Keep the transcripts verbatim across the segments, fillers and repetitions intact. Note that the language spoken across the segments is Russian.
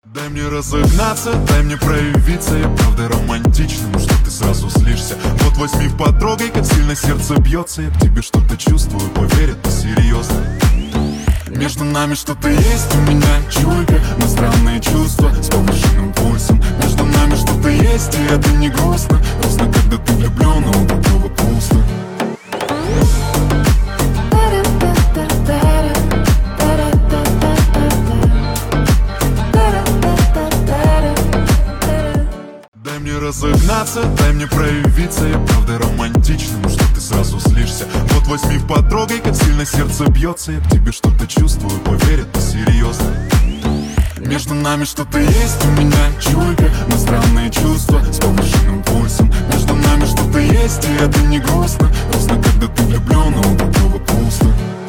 Дай мне разогнаться, дай мне проявиться. Я правда романтичный, но что ты сразу злишься? Вот возьми потрогай, как сильно сердце бьется. Я к тебе что-то чувствую, поверь, это серьезно. Между нами что-то есть, у меня чуйка на странные чувства с повышенным пульсом. Между нами что-то есть, и это не грустно. Грустно, когда ты влюблен, а у другого пусто. Дай мне разогнаться, дай мне проявиться. Я правда романтичный, но что ты сразу злишься? Вот возьми потрогай, как сильно сердце бьется. Я к тебе что-то чувствую, поверь, это серьезно. Между нами что-то есть, у меня чуйка на странные чувства с повышенным пульсом. Между нами что-то есть, и это не грустно. Грустно, когда ты влюблен, а у другого пусто.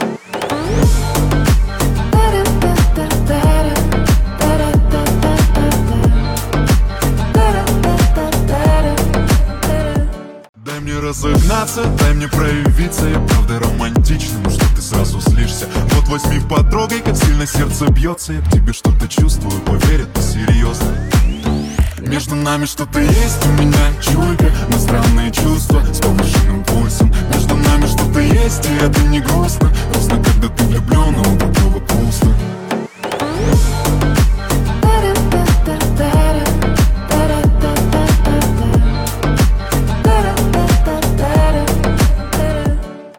Дай мне разогнаться, дай мне проявиться. Я правда романтичный, но что ты сразу злишься? Вот возьми потрогай, как сильно сердце бьется. Я к тебе что-то чувствую, поверь, это серьезно. Между нами что-то есть, у меня чуйка на странные чувства с повышенным пульсом. Между нами что-то есть, и это не грустно.